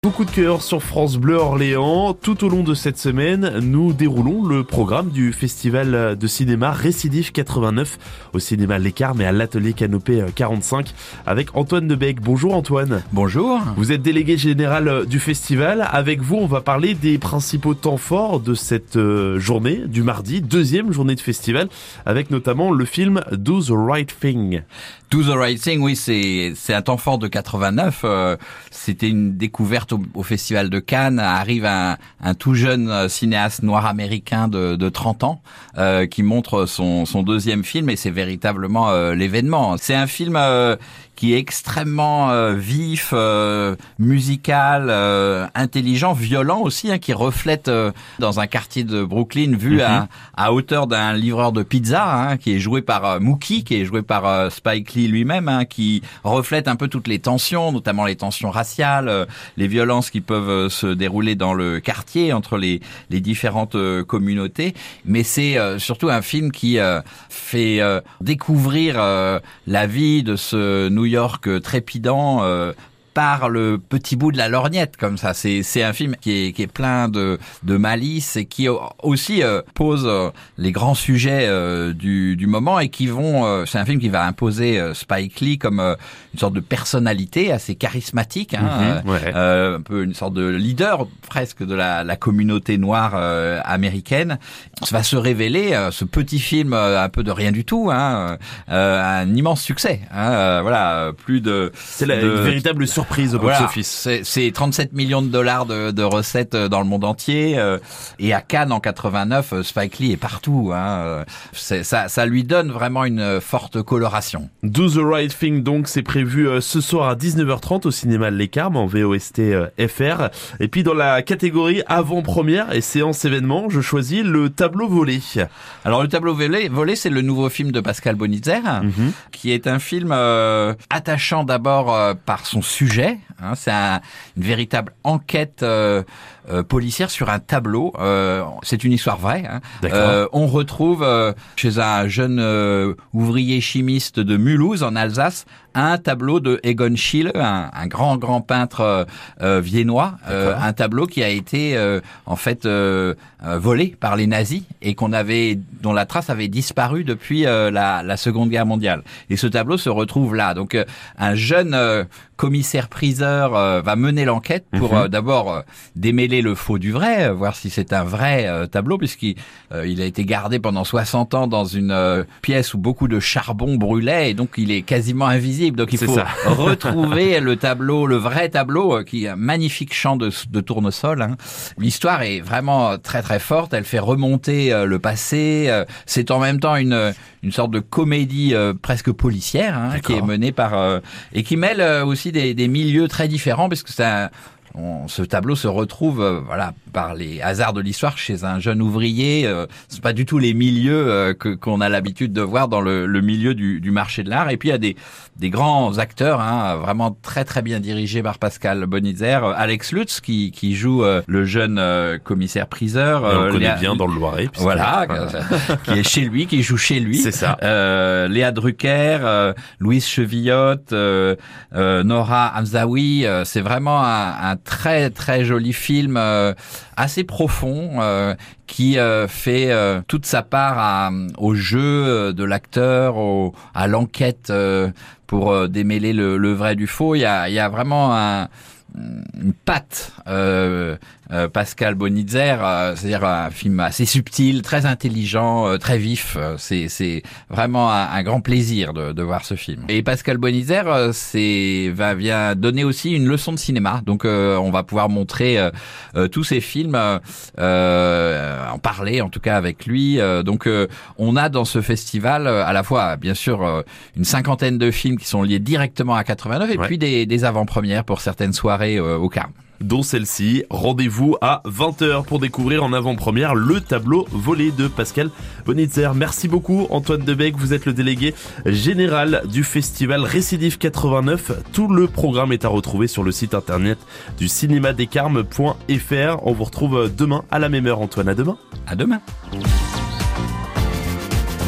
Beaucoup de cœur sur France Bleu Orléans. Tout au long de cette semaine, nous déroulons le programme du festival de cinéma Récidive 89 au cinéma Les Carmes et à l'atelier Canopée 45 avec Antoine Debec. Bonjour Antoine. Bonjour. Vous êtes délégué général du festival. Avec vous, on va parler des principaux temps forts de cette journée du mardi, deuxième journée de festival, avec notamment le film Do the Right Thing. Do the Right Thing, oui, c'est un temps fort de 89. C'était une découverte au Festival de Cannes. Arrive un tout jeune cinéaste noir américain de 30 ans qui montre son deuxième film et c'est véritablement l'événement. C'est un film qui est extrêmement vif, musical, intelligent, violent aussi, qui reflète dans un quartier de Brooklyn vu à hauteur d'un livreur de pizza, qui est joué par Mookie, qui est joué par Spike Lee lui-même, qui reflète un peu toutes les tensions, notamment les tensions raciales, les violences qui peuvent se dérouler dans le quartier entre les différentes communautés. Mais c'est surtout un film qui fait découvrir la vie de ce New York trépidant par le petit bout de la lorgnette, comme ça. C'est un film qui est plein de malice et qui aussi pose les grands sujets du moment et qui vont. C'est un film qui va imposer Spike Lee comme une sorte de personnalité assez charismatique, un peu une sorte de leader presque de la communauté noire américaine. Ça va se révéler ce petit film un peu de rien du tout, un immense succès. Voilà, plus de. C'est une véritable surprise au box-office. C'est 37 millions de dollars de recettes dans le monde entier. Et à Cannes en 89, Spike Lee est partout. Ça lui donne vraiment une forte coloration. Do the Right Thing, donc, c'est prévu ce soir à 19h30 au cinéma Les Carmes en VOST FR. Et puis dans la catégorie avant-première et séance événement, je choisis le tableau volé. Alors le tableau volé, c'est le nouveau film de Pascal Bonitzer, qui est un film attachant d'abord par son sujet. C'est une véritable enquête policière sur un tableau. C'est une histoire vraie. On retrouve chez un jeune ouvrier chimiste de Mulhouse en Alsace un tableau de Egon Schiele, un grand peintre viennois, un tableau qui a été en fait volé par les nazis et dont la trace avait disparu depuis la Seconde Guerre mondiale. Et ce tableau se retrouve là. Donc un jeune commissaire-priseur va mener l'enquête pour d'abord démêler le faux du vrai, voir si c'est un vrai tableau, puisqu'il a été gardé pendant 60 ans dans une pièce où beaucoup de charbon brûlait et donc il est quasiment invisible. Donc il faut retrouver le tableau, le vrai tableau, qui est un magnifique champ de tournesol. L'histoire est vraiment très très forte. Elle fait remonter le passé. C'est en même temps une sorte de comédie presque policière qui est menée par et qui mêle aussi des milieux très différents, parce que ce tableau se retrouve par les hasards de l'histoire chez un jeune ouvrier. C'est pas du tout les milieux qu'on a l'habitude de voir dans le milieu du marché de l'art. Et puis il y a des grands acteurs vraiment très très bien dirigés par Pascal Bonitzer. Alex Lutz qui joue le jeune commissaire priseur. On connaît bien dans le Loiret. Qui est chez lui, qui joue chez lui. C'est ça. Léa Drucker, Louise Chevillotte, Nora Hamzaoui. C'est vraiment un très très joli film assez profond qui fait toute sa part au jeu de l'acteur, à l'enquête pour démêler le vrai du faux. Il y a vraiment une patte Pascal Bonitzer, c'est-à-dire un film assez subtil, très intelligent, très vif. C'est vraiment un grand plaisir de voir ce film. Et Pascal Bonitzer vient donner aussi une leçon de cinéma. Donc on va pouvoir montrer tous ces films, en parler en tout cas avec lui. Donc on a dans ce festival à la fois bien sûr une cinquantaine de films qui sont liés directement à 89 et puis des avant-premières pour certaines soirées au Carmes. Dont celle-ci. Rendez-vous à 20h pour découvrir en avant-première le tableau volé de Pascal Bonitzer. Merci beaucoup Antoine Debec, vous êtes le délégué général du festival Récidive 89. Tout le programme est à retrouver sur le site internet du cinémadescarmes.fr. On vous retrouve demain à la même heure Antoine, à demain. À demain.